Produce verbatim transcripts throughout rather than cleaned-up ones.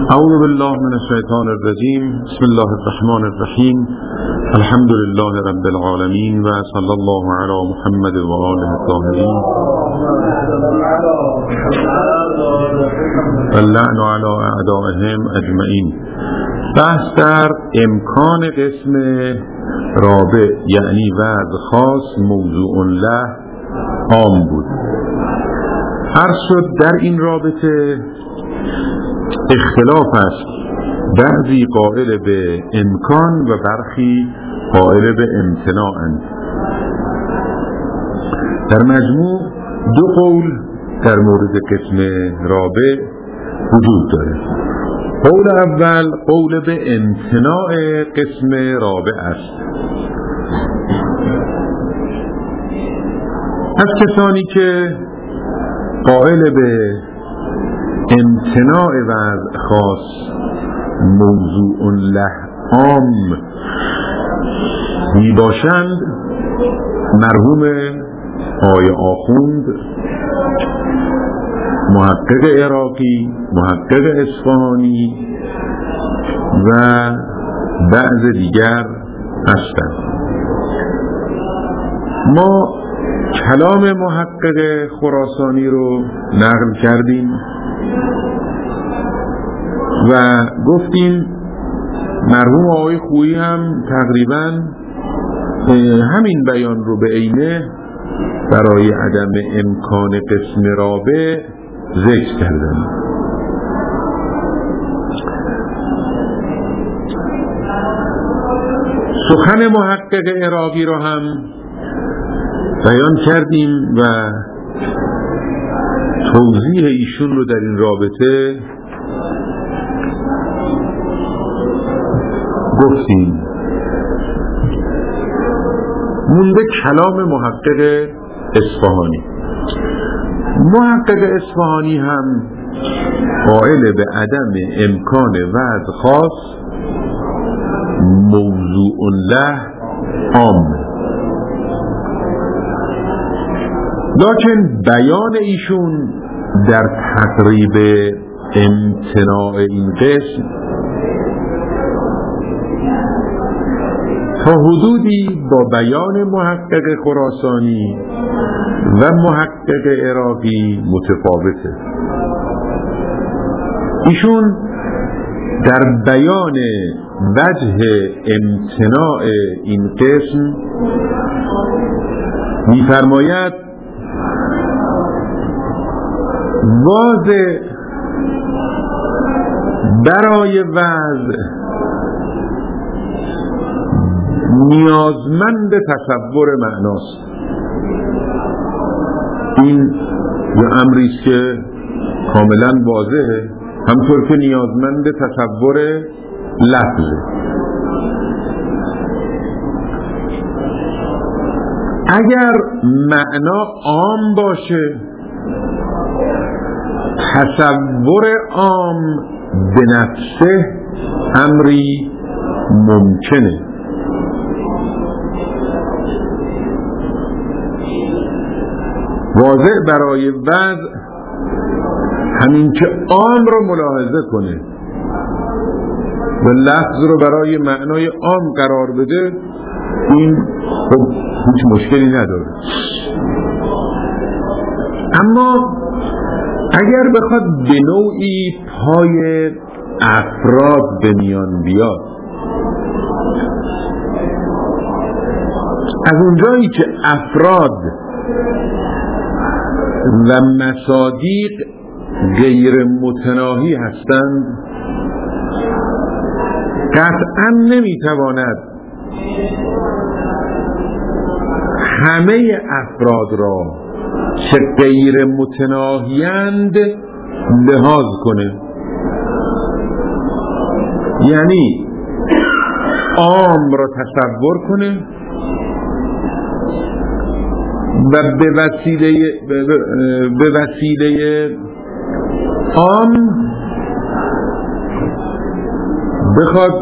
اعوذ بالله من الشیطان الرجیم. بسم الله الرحمن الرحیم. الحمد لله رب العالمین و صلی الله علی محمد و آله الطاهرین و اللعن علی اعدائهم اجمعین. بحث در امکان قسم رابع یعنی وضع خاص موضوع له عام بود. عرض شد در این رابطه اختلاف است، بعضی قائل به امکان و برخی قائل به امتناعند. در مجموع دو قول در مورد قسم رابع وجود داره. قول اول قول به امتناع قسم رابع است. از کسانی که قائل به امتناع وضع خاص موضوع له عام می باشند مرحوم آقای آخوند، محقق عراقی، محقق اصفهانی و بعض دیگر هستند. ما کلام محقق خراسانی رو نقل کردیم و گفتیم مرحوم آقای خویی هم تقریبا همین بیان رو به عینه برای عدم امکان قسم رابع ذکر کردن. سخن محقق عراقی رو هم بیان کردیم و توضیح ایشون رو در این رابطه گفتیم. مونده کلام محقق اصفهانی. محقق اصفهانی هم قائل به عدم امکان وضع خاص موضوع له عام، لکن بیان ایشون در تقریب امتناع این قسم تا حدودی با بیان محقق خراسانی و محقق عراقی متفاوته. ایشون در بیان وجه امتناع این قسم می‌فرماید واضح برای وضع نیازمند تصور معناست. این یه امریست که کاملا واضحه، همطور که نیازمند تصور لفظه. اگر معنا عام باشه تصور عام به نفسه امری ممکنه، واضح برای وضع همین که عام رو ملاحظه کنه و لفظ رو برای معنای عام قرار بده، این خب هیچ مشکلی نداره. اما اگر بخواد به نوعی پای افراد به میان بیاد، از اونجایی که افراد و مصادیق غیر متناهی هستند، قطعا نمیتواند همه افراد را که غیر متناهیند لحاظ کنه. یعنی عام را تصور کنه و به وسیله به وسیله عام بخواد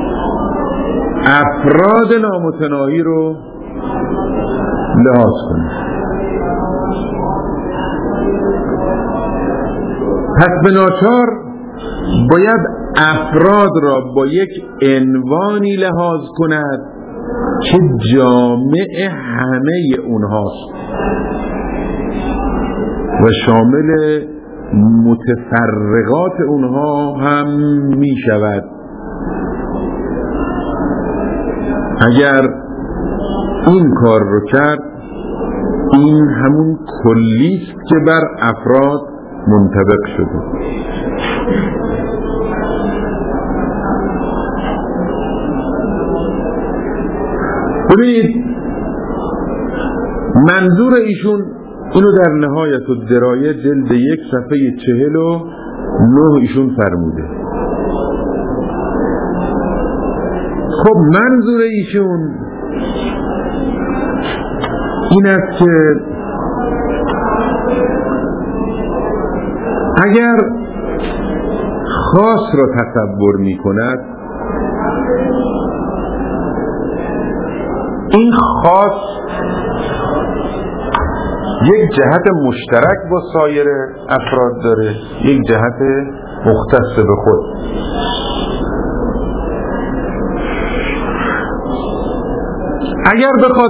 افراد نامتناهی رو لحاظ کنه. پس به ناچار باید افراد را با یک عنوانی لحاظ کند که جامع همه اونهاست و شامل متفرقات اونها هم می شود. اگر این کار رو کرد، این همون کلیست که بر افراد منطبق شده. ببینید منظور ایشون اینو در نهایت الدرایه جلد یک صفحه چهل و نه ایشون فرموده. خب منظور ایشون این است که اگر خاص را تصور می کند، این خاص یک جهت مشترک با سایر افراد داره، یک جهت مختص به خود. اگر بخواد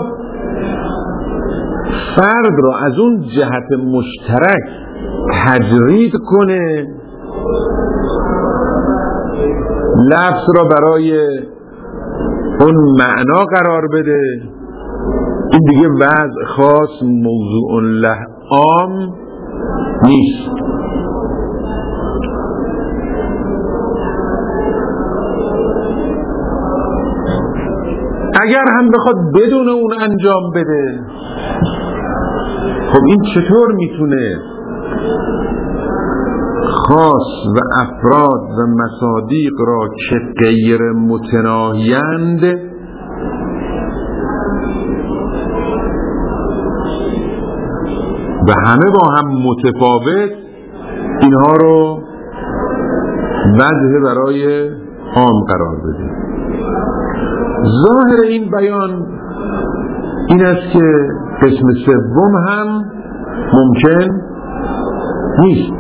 فرد را از اون جهت مشترک تجرید کنه، لفظ را برای اون معنا قرار بده، این دیگه وضع خاص موضوع له عام نیست. اگر هم بخواد بدون اون انجام بده، خب این چطور میتونه خاص و افراد و مصادیق را که غیر متناهیند و همه با هم متفاوت، اینها رو وجه برای عام قرار بده؟ ظاهر این بیان این است که قسم سوم هم ممکن نیست.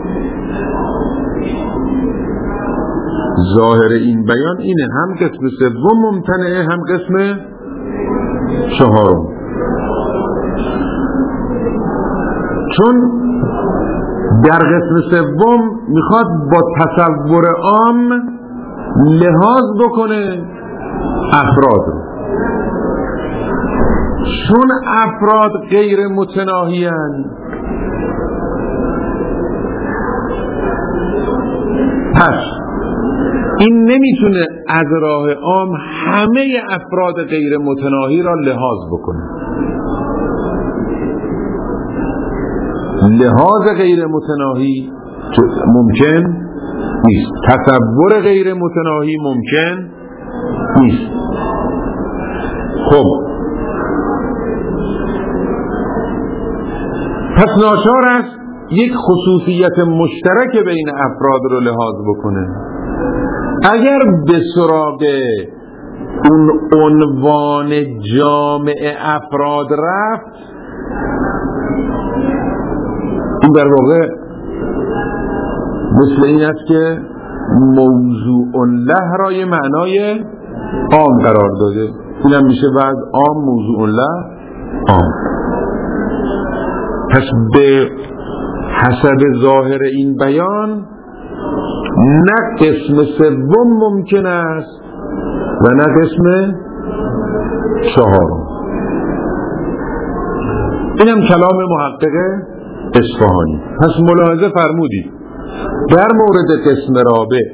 ظاهر این بیان اینه، هم قسم سوم ممتنعه، هم قسم چهارم. چون در قسم سوم میخواد با تصور عام لحاظ بکنه افراد رو. چون افراد غیر متناهی‌اند، پس این نمیتونه از راه عام همه افراد غیر متناهی را لحاظ بکنه. لحاظ غیر متناهی ممکن نیست، تصور غیر متناهی ممکن نیست. خب پس ناچار است یک خصوصیت مشترک بین افراد رو لحاظ بکنه. اگر به سراغ اون عنوان جامع افراد رفت، این در واقع مثل این است که موضوع له را یه معنای عام قرار داده. این هم میشه بعد عام موضوع له عام. پس به حسب ظاهر این بیان نه قسم سوم ممکن است و نه قسم چهارم. اینم کلام محقق اصفهانی. پس ملاحظه فرمودید در مورد قسم رابع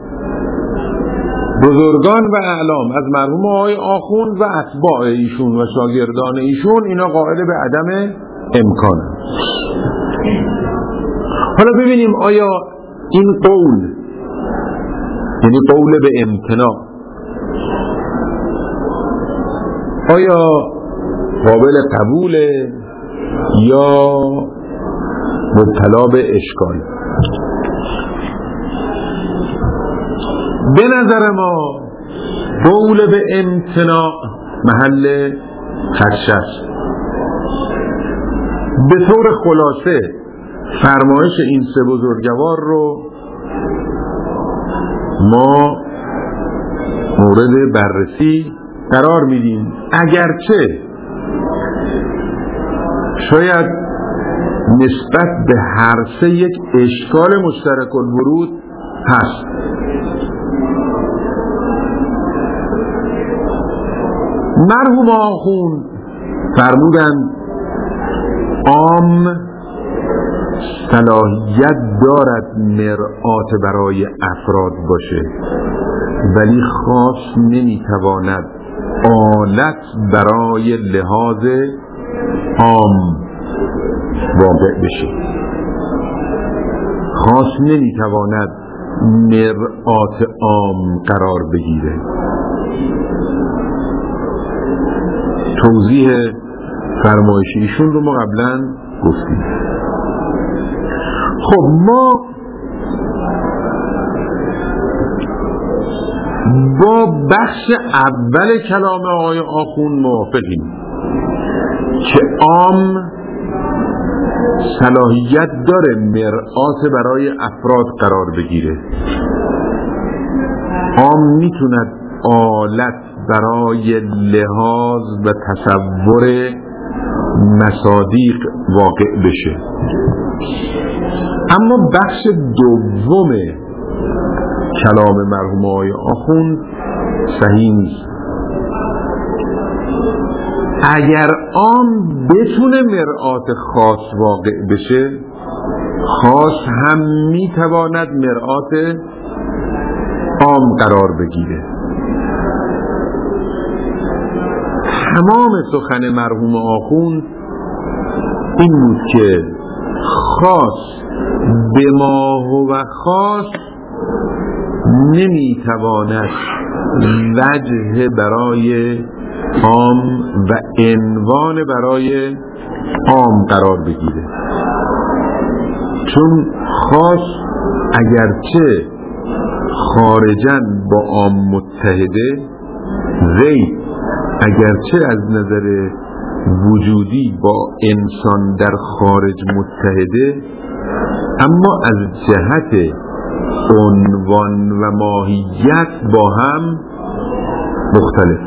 بزرگان و اعلام از مرحوم آقای آخوند و اتباع ایشون و شاگردان ایشون اینا قائل به عدم امکان. حالا ببینیم آیا این قول، یعنی قول به امتناع، آیا قابل قبوله یا مبتلا به اشکال؟ به نظر ما قول به امتناع محل خدشه است. به طور خلاصه فرمایش این سه بزرگوار رو ما مورد بررسی قرار میدیم، اگرچه شاید نسبت به هر سه یک اشکال مشترک الورود هست. مرحوم آخوند فرمودند عام صلاحیت دارد مرآت برای افراد باشه، ولی خاص نمیتواند آلت برای لحاظ عام واقع بشه. خاص نمیتواند مرآت عام قرار بگیره. توضیح فرمایش ایشون رو ما قبلا گفتیم. خب ما با بخش اول کلام آقای آخوند موافقیم که عام صلاحیت داره مرآت برای افراد قرار بگیره. عام میتوند آلت برای لحاظ و تصور مصادیق واقع بشه. اما بخش دوم کلام مرحوم آقای آخوند صحیح نیست. اگر عام بتونه مرآت خاص واقع بشه، خاص هم میتواند مرآت عام قرار بگیره. تمام سخن مرحوم آخوند این بود که خاص به ما و خاص نمیتواند وجه برای عام و عنوان برای عام قرار بگیره، چون خاص اگرچه خارجاً با عام متحده، غیب اگرچه از نظر وجودی با انسان در خارج متحده، اما از جهت عنوان و ماهیت با هم مختلف.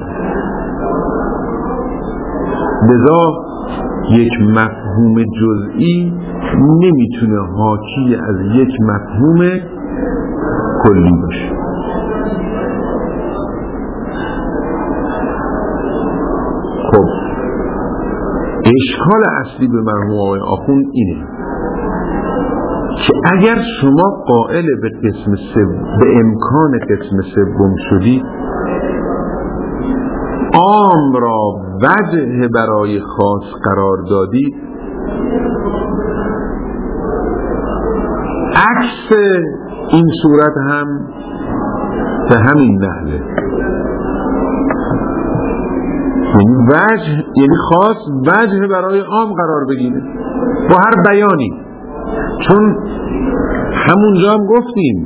لذا یک مفهوم جزئی نمیتونه حاکی از یک مفهوم کلی باشه. خب اشکال اصلی به مرحوم آقای آخوند اینه که اگر شما قائل به قسم سوم، به امکان قسم سوم شدید، عام را وجه برای خاص قرار دادید، عکس این صورت هم به همین نحوه، یعنی وجه، یعنی خاص وجه برای عام قرار بگیره با هر بیانی. چون همونجا هم گفتیم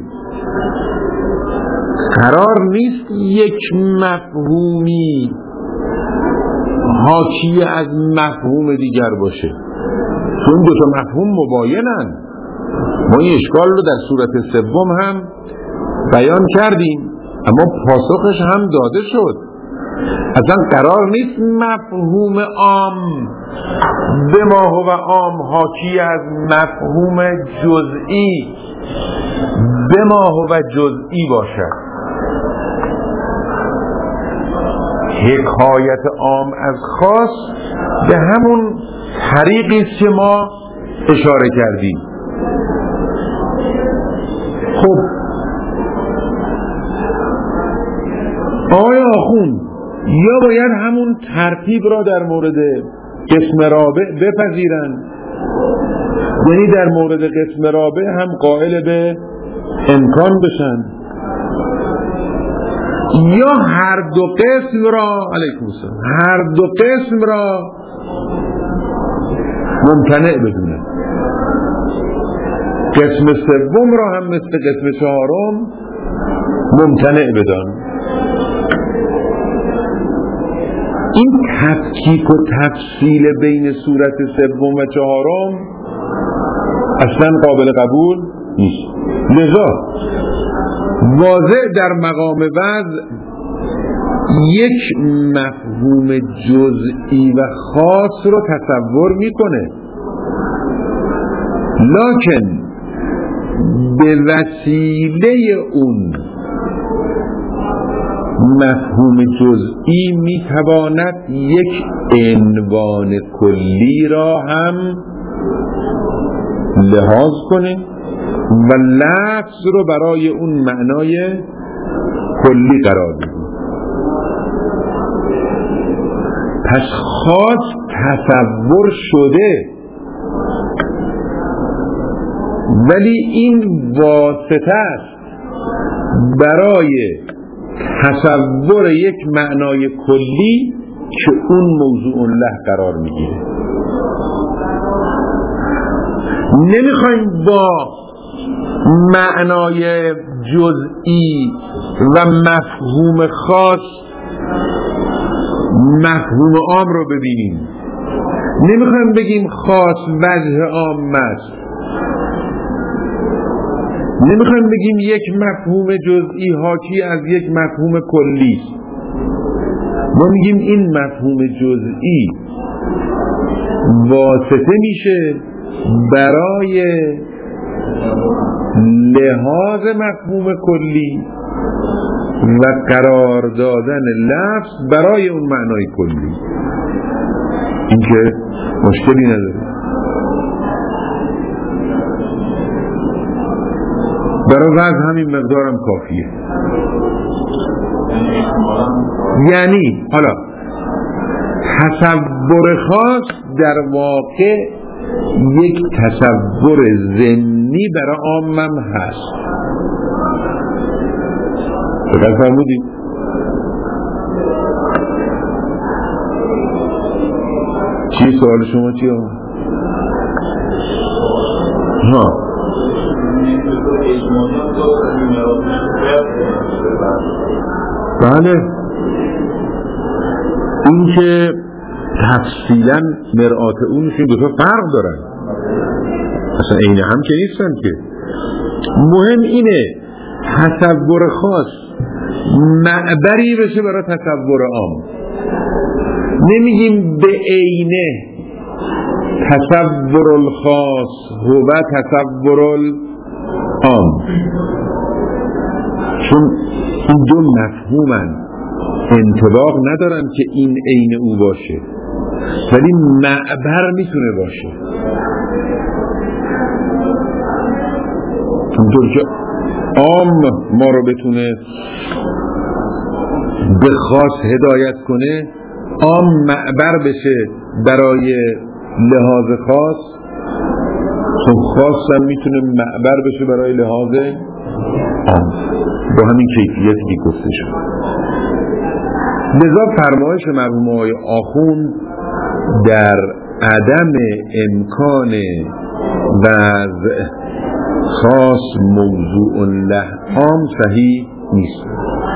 قرار نیست یک مفهومی حاکی از مفهوم دیگر باشه، چون دو تا مفهوم مباینن. ما این اشکال رو در صورت سوم هم بیان کردیم، اما پاسخش هم داده شد. اصلا قرار نیست مفهوم عام به ما و عام حاکی از مفهوم جزئی به ما و جزئی باشد. حکایت عام از خاص به همون طریقی است که ما اشاره کردیم. خب آقای آخوند یا باید همون ترتیب را در مورد قسم رابع بپذیرند، یعنی در مورد قسم رابع هم قائل به امکان بشن، یا هر دو قسم را علیکم السلام هر دو قسم را ممتنع بدونن. قسم سوم را هم مثل قسم چهارم ممتنع بدان. این تفکیک و تفصیل بین صورت سوم و چهارم اصلا قابل قبول نیست. لذا واضع در مقام وضع یک مفهوم جزئی و خاص رو تصور میکنه، لکن به وسیله اون مفهوم جزئی میتواند یک عنوان کلی را هم لحاظ کنه و لفظ رو برای اون معنای کلی قرار بده. پس خاص تصور شده، ولی این واسطه است برای تصور یک معنای کلی که اون موضوع له قرار میگیره. نمیخوایم با معنای جزئی و مفهوم خاص مفهوم عام رو ببینیم. نمیخوایم بگیم خاص وجه عام است. نمیخوایم بگیم یک مفهوم جزئی حاکی از یک مفهوم کلی است. ما میگیم این مفهوم جزئی واسطه میشه برای لحاظ مفهوم کلی و قرار دادن لفظ برای اون معنای کلی. این که مشکلی نداره. برای وضع همین مقدارم کافیه. یعنی حالا تصور خاص در واقع یک تصور ضمنی برای عامم هست. دقیق فرمودید؟ چی سوال شما چی آمد؟ ها بله، این که تفصیلا مرآت اونشون دو تا فرق دارن، اصلا عین هم که نیستن که. مهم اینه تصور خاص معبری بشه برای تصور عام. نمیگیم به عینه تصور الخاص هو تصور العام، چون این دو مفهومن، انطباق ندارن که این عین او باشه، ولی معبر میتونه باشه. اونطور که عام ما رو بتونه به خاص هدایت کنه، عام معبر بشه برای لحاظ خاص، چون خاص هم میتونه معبر بشه برای لحاظ عام، با همین کیفیتی که گفته شد. لذا فرمایش مرحوم آقای آخوند در عدم امکان وضع خاص موضوع له عام صحیح نیست.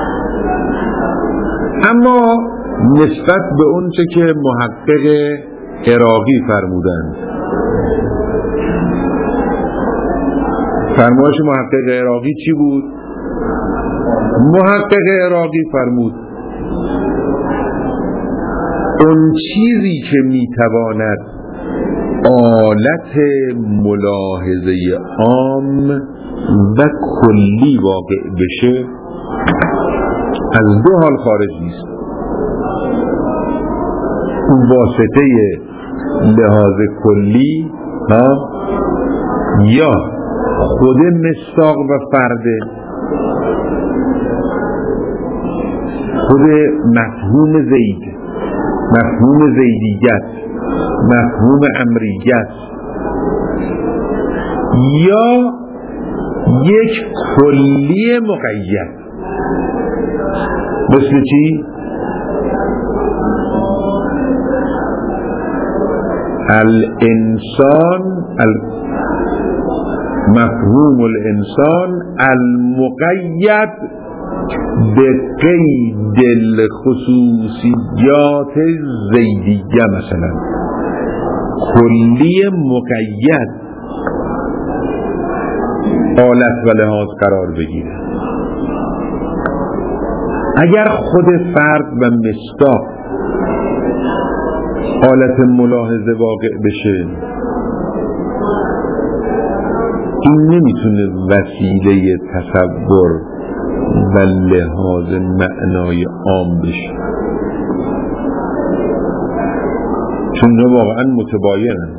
اما نسبت به اون چه که محقق عراقی فرمودند، فرمایش محقق عراقی چی بود؟ محقق عراقی فرمود اون چیزی که میتواند آلت ملاحظه عام و کلی واقع بشه از دو حال خارج نیست. واسطه لحاظ کلی ها یا خود مصداق و فرده، خود مفهوم زید، مفهوم زیدیت، مفهوم امریت، یا یک کلی مقید. مثل چی؟ الانسان مفهوم الانسان المقید به قید الخصوصیات زیدیه، مثلا کلی مقید آلت و لحاظ قرار بگیره. اگر خود فرد و مصداق حالت ملاحظه واقع بشه، این نمیتونه وسیله تصور و لحاظ معنای عام بشه، چون واقعا متباینن.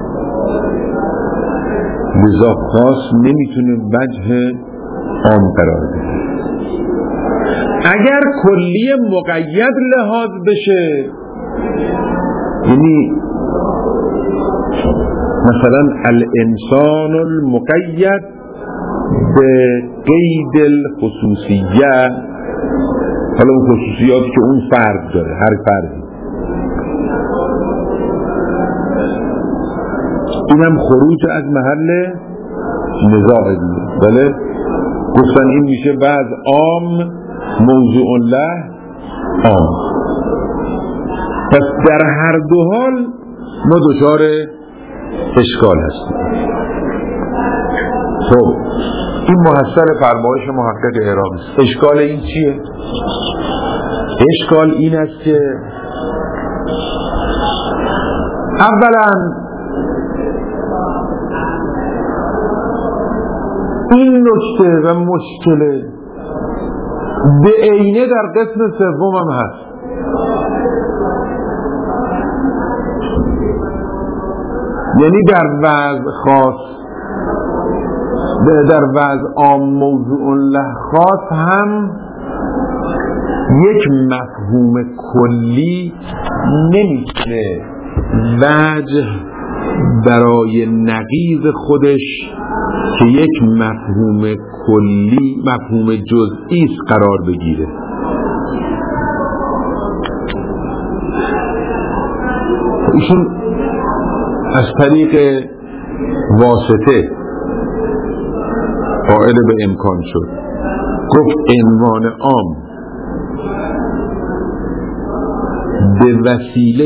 لذا خاص نمیتونه وجه عام قرار بده. اگر کلی مقید لحاظ بشه، یعنی مثلا الانسان المقید به قید الخصوصیه، حالا اون خصوصیاتی که اون فرد داره، هر فردی، اینم خروج از محل نزاع دیگه. بله گفتن این میشه بعض عام موضوع له عام. پس در هر دو حال ما دچار اشکال هستیم. خب این محصل فرمایش محقق اعرابی است. اشکال این چیه؟ اشکال این است که اولا این نکته و مشکله به عینه در قسم سوم هم هست. یعنی در وضع خاص، در وضع عام موضوع له خاص هم یک مفهوم کلی نمیتونه وجه برای نقیض خودش که یک مفهوم کلی، مفهوم جزئی است قرار بگیره. ایشون از طریق واسطه قائل به امکان شد، گفت عنوان عام به وسیله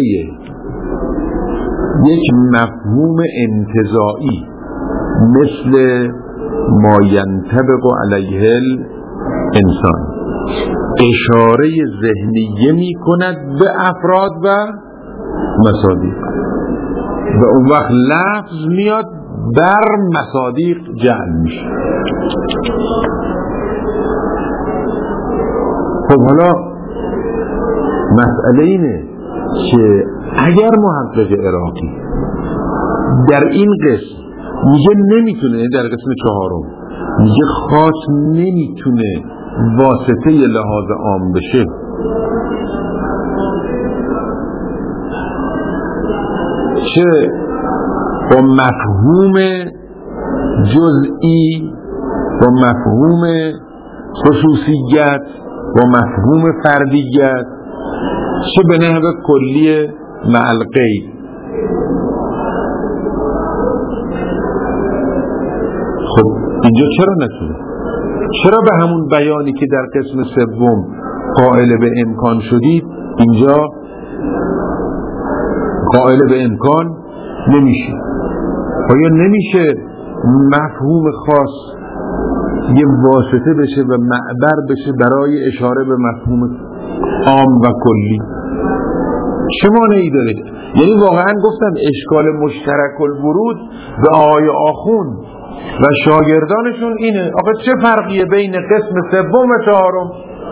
یک مفهوم انتزاعی مثل ما ینطبق علیه الانسان اشاره ذهنیه می کند به افراد و مصادیق، و اون وقت لفظ میاد بر مصادیق جعل میشه. خب حالا مسئله اینه که اگر محقق عراقی در این قسم میگه نمیتونه، در قسم چهارم میگه خاص نمیتونه واسطه لحاظ عام بشه، چه با مفهوم جزئی، با مفهوم خصوصیت، با مفهوم فردیت، چه به نحو کلی مع القید. خب اینجا چرا نتونه؟ چرا به همون بیانی که در قسم سوم قائل به امکان شدید اینجا قائل به امکان نمیشه؟ آیا نمیشه مفهوم خاص یه واسطه بشه و معبر بشه برای اشاره به مفهوم عام و کلی؟ چه مانعی داره؟ یعنی واقعا گفتم اشکال مشترک الورود به آقای آخوند و شاگردانشون اینه، آقا چه فرقیه بین قسم سوم و چهارم؟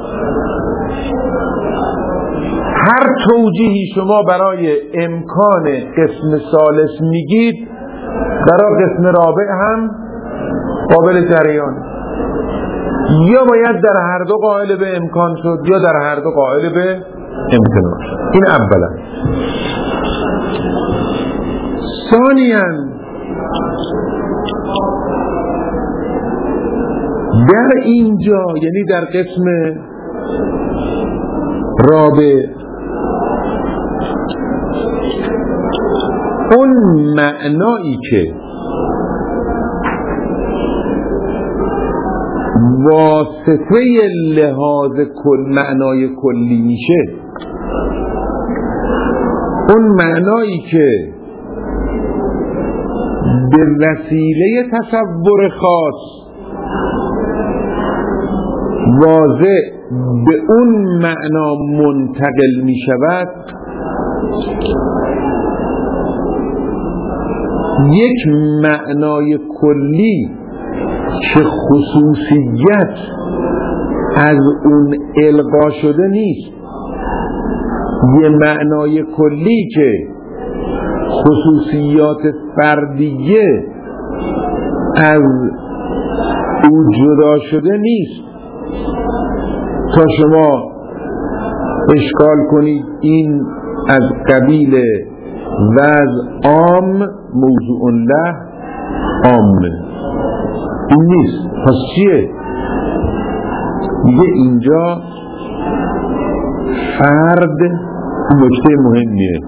هر توجیهی شما برای امکان قسم ثالث میگید برای قسم رابع هم قابل جریان، یا باید در هر دو قائل به امکان شد یا در هر دو قائل به امکان شد. این اولا. ثانیاً در اینجا، یعنی در قسم رابع، اون معنایی که واسطه لحاظ کل معنای کلی میشه، اون معنایی که به وسیله تصور خاص واضح به اون معنا منتقل می شود، یک معنای کلی که خصوصیت از اون القا شده نیست، یه معنای کلی که خصوصیات فردیه از او جدا شده نیست، تا شما اشکال کنید این از قبیل وضع عام موضوع له عامه، این نیست. پس چیه؟ میگه اینجا فرد نکته مهمیه،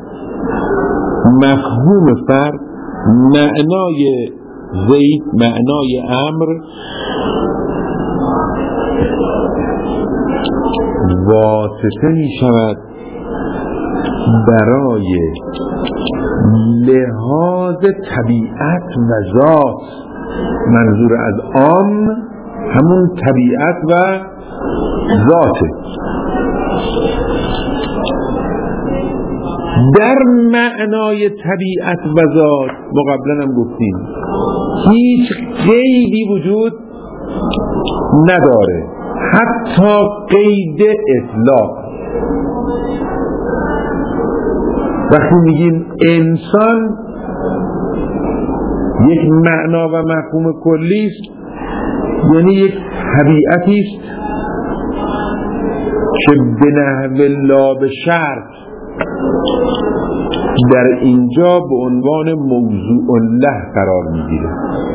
مفهوم فرد، معنای زید، معنای امر واسطه می شود برای لحاظ طبیعت و ذات. منظور از عام همون طبیعت و ذاته. در معنای طبیعت و ذات ما قبلا هم گفتیم هیچ قیدی وجود نداره، حتی قید اطلاق. وقتی میگیم انسان یک معنا و مفهوم کلی است، یعنی یک طبیعتی است که به نحو لا به شرط در اینجا به عنوان موضوع له قرار میگیره.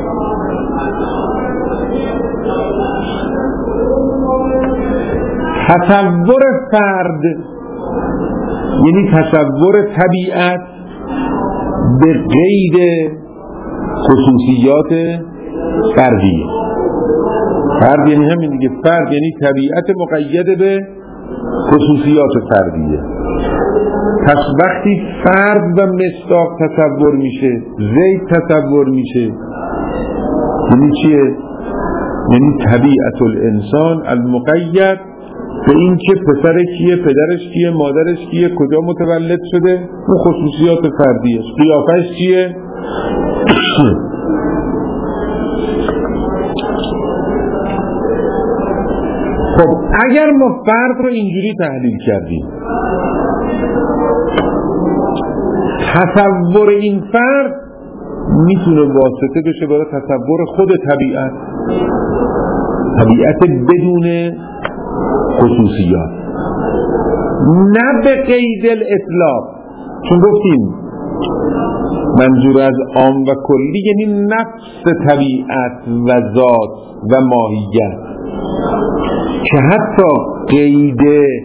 تصور فرد یعنی تصور طبیعت به قید خصوصیات فردی. فرد یعنی همین دیگه، فرد یعنی طبیعت مقید به خصوصیات فردیه. پس وقتی فرد و مصداق تصور میشه، زید تصور میشه، یعنی چیه؟ یعنی طبیعت الانسان المقید به این که پسر کیه، پدرش کیه، مادرش کیه، کجا متولد شده، اون خصوصیات فردیه. قیافش چیه؟ خب اگر ما فرد رو اینجوری تحلیل کردیم، تصور این فرد میتونه واسطه بشه برای تصور خود طبیعت، طبیعت بدون خصوصیات، نه به قید الاطلاق. چون گفتیم منظور از عام و کلی یعنی نفس طبیعت و ذات و ماهیت، که حتی قید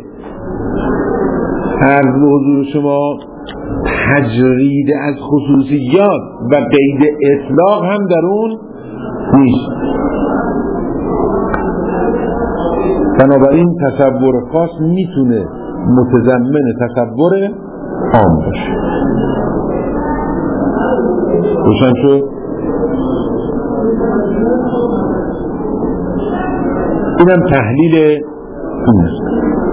عرض به حضور شما تجرید از خصوصیات و قید اطلاق هم در اون نیست. بنابراین تصور خاص میتونه متضمن تصور عام باشه. روشن شد؟ اینم تحلیل این است.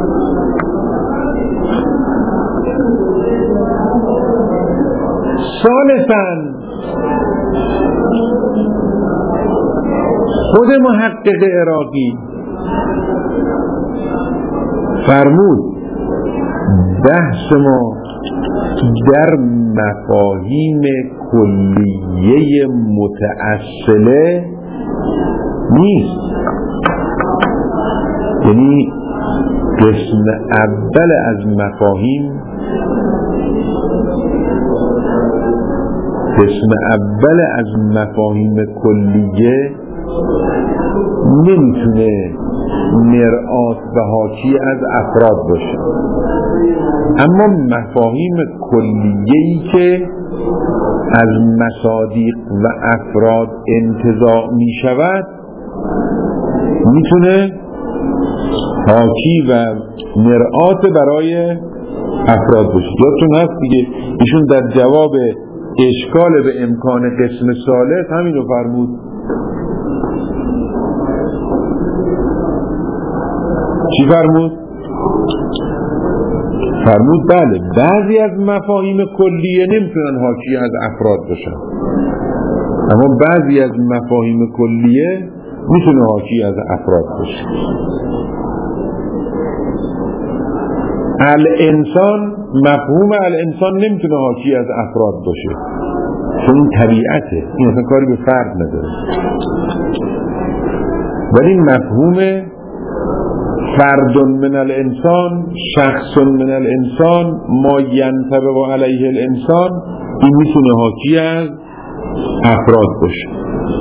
ثالثاً خود محقق عراقی فرمود بحث ما در مفاهیم کلیه متأصله نیست، یعنی قسم اول از مفاهیم قسم اول از مفاهیم کلیه نمیتونه مرآت و حاکی از افراد باشه، اما مفاهیم کلیه‌ای که از مصادیق و افراد انتزاع می شود میتونه حاکی و مرآت برای افراد باشه. یادتون هست دیگه ایشون در جواب اشکال به امکان قسم ثالث همین رو فرمود. چی فرمود؟ فرمود بله بعضی از مفاهیم کلیه نمیتونن حاکی از افراد باشن، اما بعضی از مفاهیم کلیه میتونه حاکی از افراد باشه. الانسان، مفهوم الانسان نمیتونه حاکی از افراد باشه چون این طبیعته، این اصلا کاری به فرد نداره. ولی مفهوم فرد من الانسان، شخص من الانسان، ما ینطبق علیه الانسان، این میتونه حاکی از افراد باشه.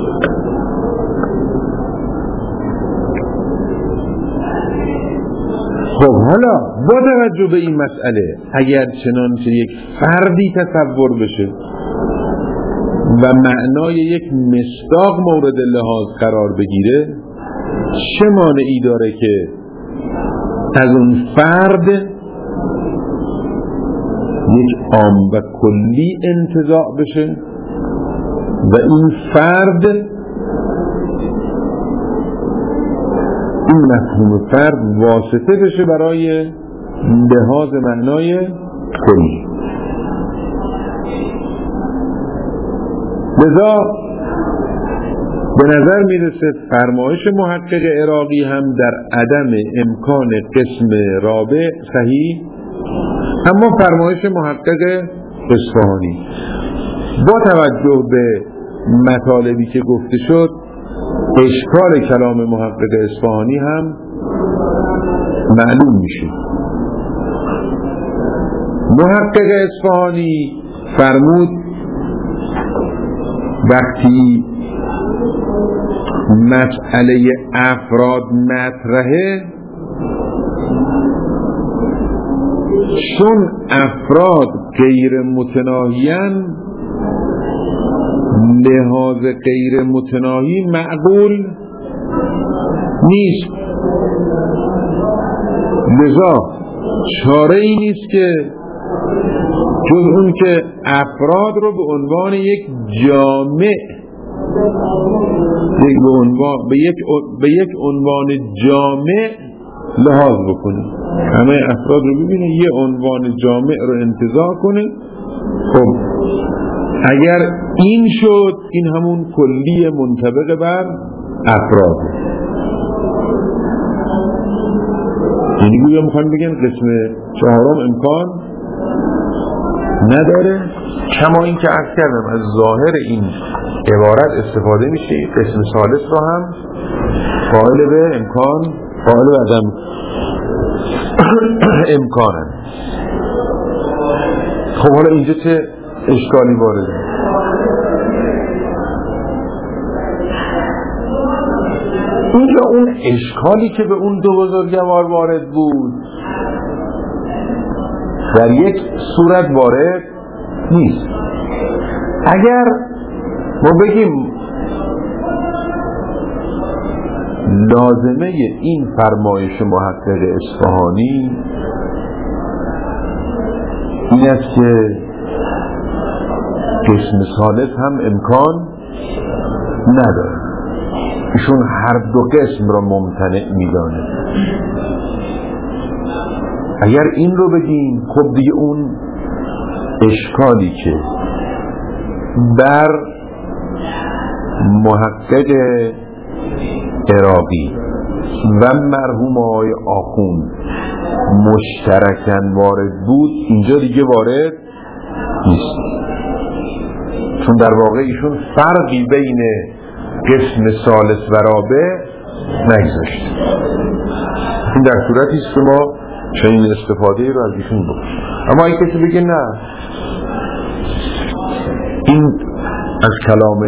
خب حالا با توجه به این مسئله اگر چنانچه یک فردی تصور بشه و معنای یک مصداق مورد لحاظ قرار بگیره، چه مانعی داره که از اون فرد یک عام و کلی انتزاع بشه و این فرد، این مفهوم فرد واسطه بشه برای لحاظ معنای کلی. لذا به نظر میرسه فرمایش محقق عراقی هم در عدم امکان قسم رابع صحیح، اما فرمایش محقق اصفهانی با توجه به مطالبی که گفته شد اشکال کلام محقق اصفهانی هم معلوم میشه. محقق اصفهانی فرمود وقتی مسئله افراد مطرحه، چون افراد غیر متناهیان، لحاظ غیر متناهی معقول نیست. لذا چاره ای نیست که جز اون که افراد رو به عنوان یک جامع یک به عنوان به یک به یک عنوان جامع لحاظ بکنه، همه افراد رو ببینه یه عنوان جامع رو انتزاع کنه. خب اگر این شد، این همون کلی منطبق بر افراد. یعنی گویا میخوان بگن قسم چهارم امکان نداره، کما این که عرض کردم از ظاهر این عبارت استفاده میشه قسم ثالث رو هم قائل به امکان، قائل به عدم امکانن. خب حالا اینجا چه اشکالی وارده؟ اینجا اون اشکالی که به اون دو بزرگوار وارد بود در یک صورت وارد نیست. اگر ما بگیم لازمه این فرمایش محقق اصفهانی این است که قسم ثالث هم امکان نداره، ایشون هر دو قسم را ممتنع میدانه. اگر این رو بگیم خب دیگه اون اشکالی که بر محقق عراقی و مرحوم آقای آخوند مشترکاً وارد بود اینجا دیگه وارد نیست، چون در واقع ایشون فرقی بین قسم ثالث و رابع نگذاشت. این در صورتی است که ما چنین استفاده رو از ایشون بکنیم. اما این کسی بگه نه، این از کلام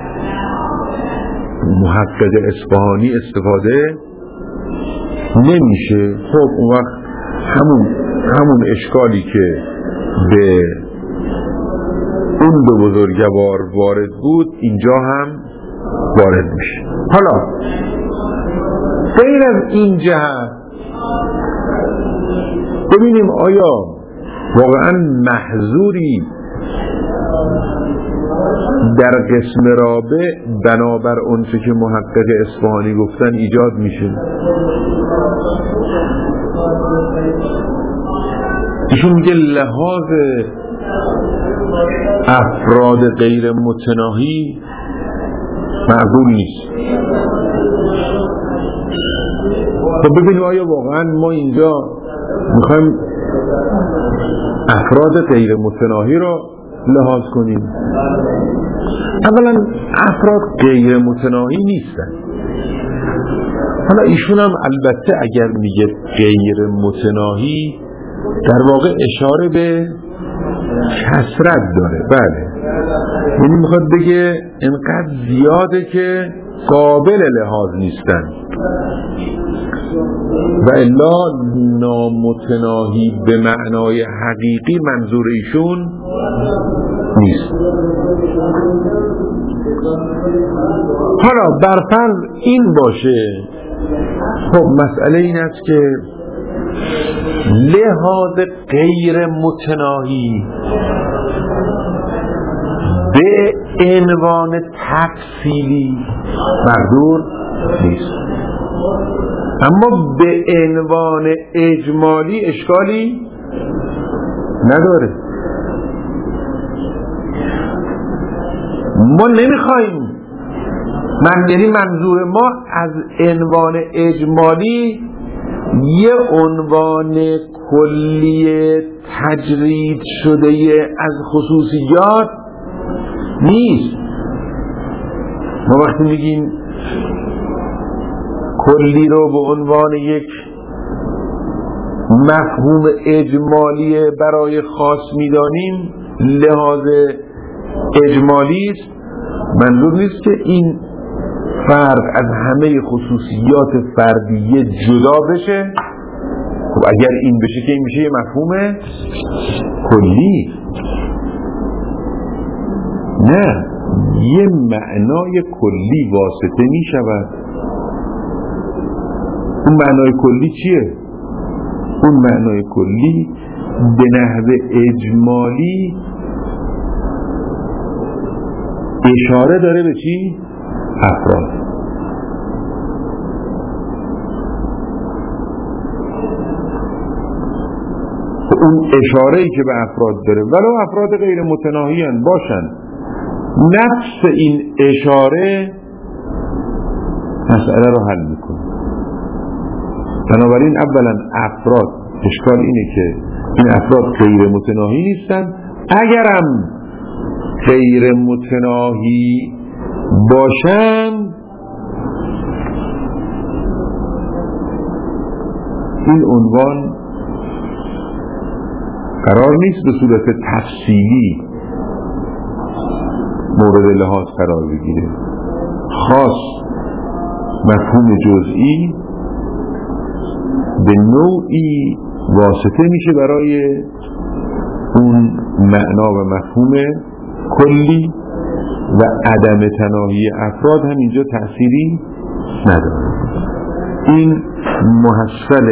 محقق اصفهانی استفاده نمیشه، خب اون وقت همون همون اشکالی که به اون دو بزرگوار وارد بود اینجا هم وارد میشه. حالا غیر از این جهت ببینیم آیا واقعا محظوری در قسم رابع بنابر اون چه که محقق اصفهانی گفتن ایجاد میشه. ایشون میگه لحاظ افراد غیر متناهی معقول نیست. خب ببینیم آیا واقعا ما اینجا میخوایم افراد غیر متناهی رو لحاظ کنیم؟ اولا افراد غیر متناهی نیستن. حالا ایشون هم البته اگر میگه غیر متناهی در واقع اشاره به کثرت داره. بله، یعنی میخواد بگه انقدر زیاده که قابل لحاظ نیستن و الا نامتناهی به معنای حقیقی منظور ایشون نیست. حالا برفرض این باشه، خب مسئله این است که لحاظ غیر متناهی به عنوان تفصیلی مقدور نیست، اما به عنوان اجمالی اشکالی نداره. ما نمیخوایم، من یعنی منظور ما از عنوان اجمالی یه عنوان کلی تجرید شده از خصوصیات نیست. ما وقتی میگیم کلی رو به عنوان یک مفهوم اجمالی برای خاص میدانیم، لحاظ اجمالی است، منظور نیست که این فرد از همه خصوصیات فردیه جدا بشه. خب اگر این بشه که این میشه یه مفهوم کلی. نه، یه معنای کلی واسطه میشود. اون معنای کلی چیه؟ اون معنای کلی به نحو اجمالی اشاره داره به چی؟ افراد. اون اشاره‌ای که به افراد داره ولو افراد غیر متناهی هن باشن، نفس این اشاره مسئله رو حل میکنه. بنابراین اولا افراد، اشکال اینه که این افراد غیر متناهی نیستن. اگرم غیر متناهی باشن، این عنوان قرار نیست به صورت تفصیلی مورد لحاظ قرار بگیره. خاص مفهوم جزئی به نوعی واسطه میشه برای اون معنا و مفهوم کلی و عدم تناهی افراد هم اینجا تأثیری نداره. این محصل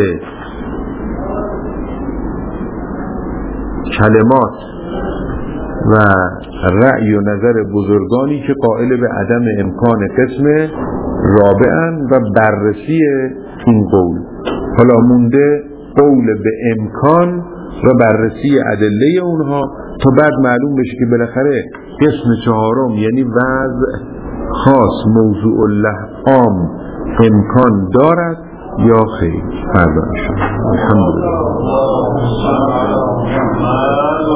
کلمات و رأی و نظر بزرگانی که قائل به عدم امکان قسم رابعن و بررسی این قول. حالا مونده قول به امکان و بررسی ادله اونها تا بعد معلوم بشه که بالاخره قسم چهارم یعنی وضع خاص موضوع له عام امکان دارد یا خیر. فردا انشاءالله. الحمدلله.